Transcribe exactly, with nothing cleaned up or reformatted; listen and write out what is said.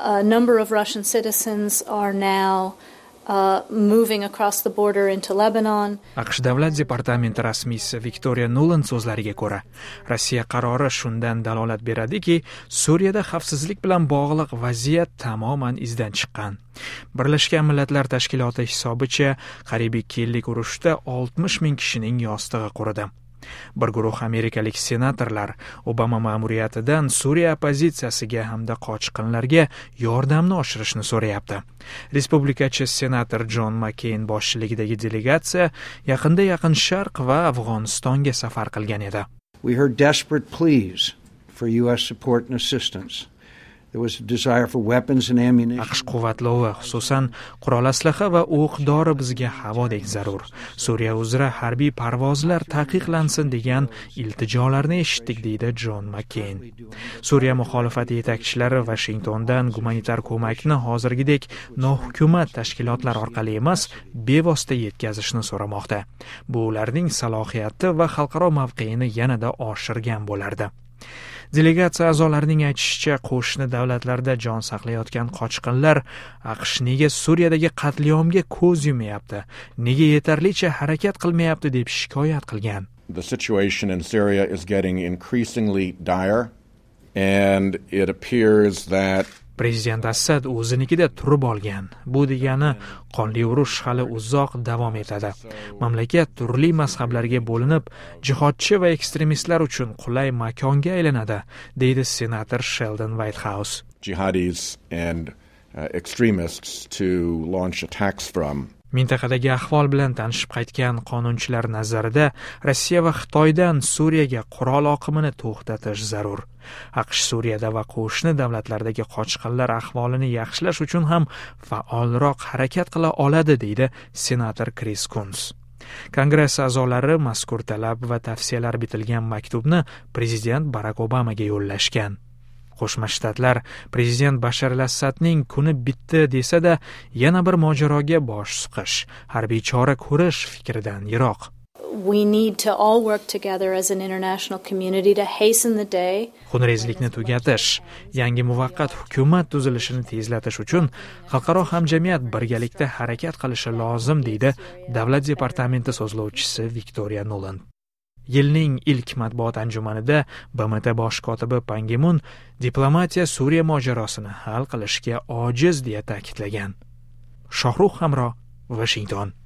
A number of Russian citizens are now Uh, moving across the border into Lebanon. AQSh davlat departamenti rasmiysi Victoria Nuland so'zlariga ko'ra, Rossiya qarori shundan dalolat beradiki, Suriyada xavfsizlik bilan bog'liq vaziyat tamoman izdan chiqqan. Birlashgan Millatlar Tashkiloti hisobicha, qariyb ikki yillik urushda oltmish ming kishining yostig'i quridi. Bir guruh amerikalik senatorlar Obama ma'muriyatidan Suriya opozitsiyasiga hamda qochqinlarga yordamni oshirishni so'rayapti. Respublikachi senator John McCain boshchiligidagi delegatsiya yaqinda Yaqin Sharq va Afg'onistonga safar qilgan edi. We heard desperate pleas for U S support and assistance. There was a desire for weapons and ammunition. AQSh quvvatlovi, xususan qurol aslaha va o'q-dori bizga havodek zarur. Suriya uzra harbiy parvozlar taqiqlansin degan iltijolarni eshitdik, deydi John McCain. Suriya muxolifati yetakchilari Washingtondan gumanitar ko'makni hozirgidek nohukumat tashkilotlar orqali emas, bevosita yetkazishni so'ramoqda. Bu ularning salohiyati va xalqaro mavqeini yanada oshirgan bo'lardi. Delegatsiya a'zolarining aytishicha, qo'shni davlatlarda jon saqlayotgan qochqinlar AQSh nega Suriyadagi qatliamga ko'z yumayapti, nega yetarlicha harakat qilmayapti deb shikoyat qilgan. The situation in Syria is getting increasingly dire and it appears that Prezident Assad o'zinikida turib olgan. Bu degani qonli urush hali uzoq davom etadi. Mamlakat turli mazhablarga bo'linib, jihodchi va ekstremistlar uchun qulay makonga aylanadi, deydi senator Sheldon Whitehouse. Jihadis and uh, extremists to launch attacks from. Mintaqadagi ahvol bilan tanishib qaytgan qonunchilar nazarida Rossiya va Xitoydan Suriyaga qurol oqimini to'xtatish zarur. AQSh Suriyada va qo'shni davlatlardagi qochqinlar ahvolini yaxshilash uchun ham faolroq harakat qila oladi, deydi senator Chris Coons. Kongress a'zolari mazkur talab va tavsiyalar bitilgan maktubni prezident Barack Obamaga yo'llashgan. Qo'shma Shtatlar prezident Bashar al-Assadning kuni bitdi desa-da, yana bir mojaroga bosh suqish, harbiy chora ko'rish fikridan yiroq. We need to all work together as an international community to hasten the day. Xunrezlikni tugatish, yangi muvaqqat hukumat tuzilishini tezlatish uchun xalqaro hamjamiyat birgalikda harakat qilishi lozim, deydi davlat departamenti so'zlovchisi Victoria Nuland. Yilning ilk matbuot anjumanida B M T bosh kotibi Pan Gi Mun diplomatiya Suriya mojarosini hal qilishga ojiz deya ta'kidlagan. Shohrux Hamro, Washington.